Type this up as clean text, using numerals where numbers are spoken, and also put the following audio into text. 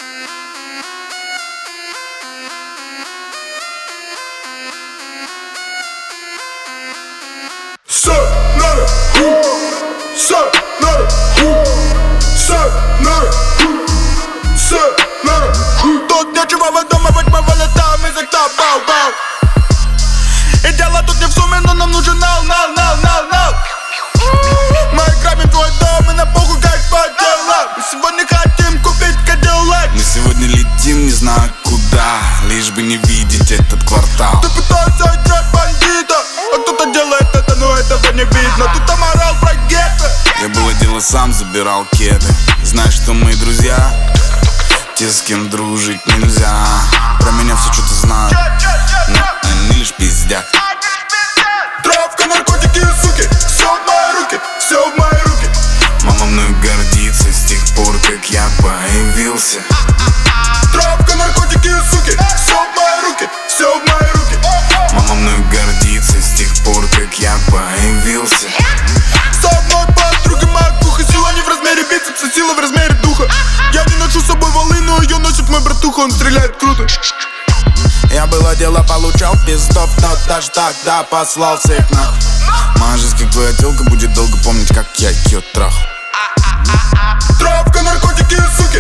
Тут нечего выдумывать, мы вылетаем из окна, бау-бау. И дело тут не в сумме, но нам нужен нал. Мы грабим твой дом, и на похуй как по делам. Мы сегодня хотим купить Кадиллак. Мы сегодня летим не знаю куда, лишь бы не видеть этот квартал. Ты пытаешься отнять бандита, а кто-то делает это, но этого не видно. Тут аморал про гетто. Я было дело сам забирал кеды. Знаешь, что мои друзья, те, с кем дружить нельзя. Про меня все что-то знают, но они лишь пиздят. Травка, наркотики и суки, все в мои руки, все в мои руки. Мама мною гордится с тех пор, как я появился. Травка, наркотики и суки, все в мои руки, все в мои руки. Мама мною гордится с тех пор, как я появился. С одной подругой моя куха, сила не в размере бицепса, сила в размере духа. Я не ношу с собой волыну, ее носит мой братуха, он стреляет круто. Я было дело получал пиздов, но даже тогда послал всех нахуй. Моя жизнь как твоя телка будет долго помнить, как я ее трахал. Травка, наркотики и суки.